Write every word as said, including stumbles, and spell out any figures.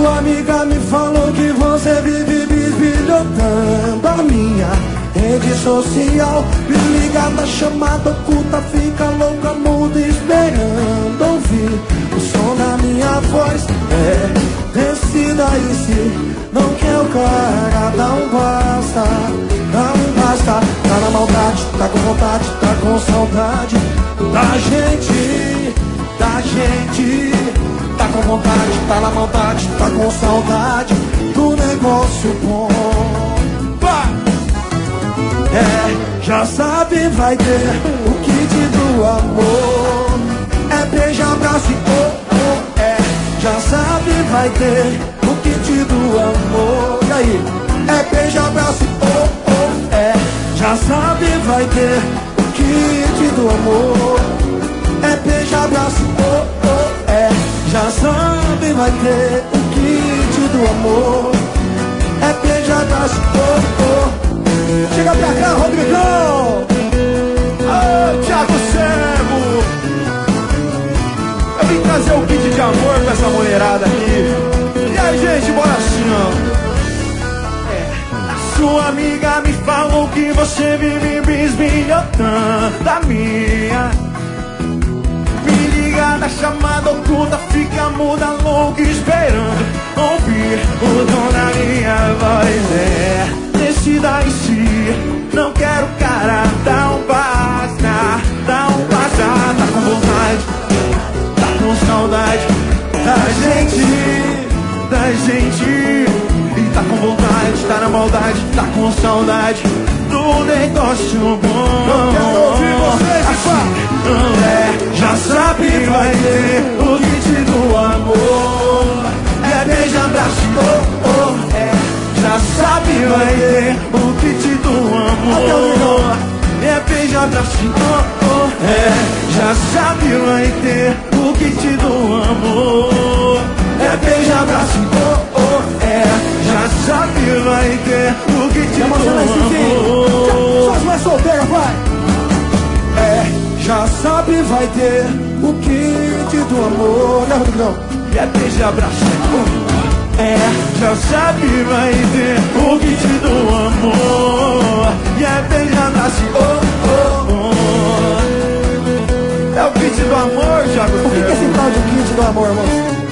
Sua amiga me falou que você vive bisbilhotando a minha rede social. Me liga na chamada oculta, fica louca, muda, esperando ouvir o som da minha voz. É, decida aí se não quer o cara, dá um basta, dá um basta. Tá na maldade, tá com vontade, tá com saudade da gente, da gente. Tá com vontade, tá na maldade, tá com saudade do negócio bom. É, já sabe, vai ter o kit do amor. É beijo, abraço e oh, oh, é. Já sabe, vai ter o kit do amor. E aí? É beijo, abraço e oh, oh, é. Já sabe, vai ter o kit do amor. É beijo, abraço e oh, oh, é. Já sabe, vai ter o kit do amor. É beijo, abraço e oh, oh. Chega pra cá, Rodrigão! Ô, Thiago Cego! Eu vim trazer o kit de amor pra essa mulherada aqui. E aí, gente, bora assim, ó. É. Sua amiga me falou que você vive bisbilhotando a minha. Me liga na chamada oculta, fica muda, louca, esperando ouvir o tom da minha voz. É, decida em si, não quero cara, dá um basta, dá um basta. Tá com vontade, tá com saudade da gente, da gente. E tá com vontade, tá na maldade, tá com saudade do negócio bom. Eu quero ouvir vocês, assim, é, já sabe, vai ter o kit do amor. É beijo, abraço, oh, oh, é. Já sabe, vai ter o kit do amor. É beijo, abraço, oh, oh, é. Já sabe, vai ter o kit do amor. É beijo, abraço, oh, oh, é. Já sabe, vai ter o kit do amor. Só as mais solteiras, vai! É, já sabe, vai ter o kit do amor. Né, Rodrigão? É beijo, abraço, oh. É, já sabe, vai ter o kit do amor. E é beijo, abraço, oh, oh, oh. É o kit do amor, Thiago. O que, que é esse tal de kit do amor, moço?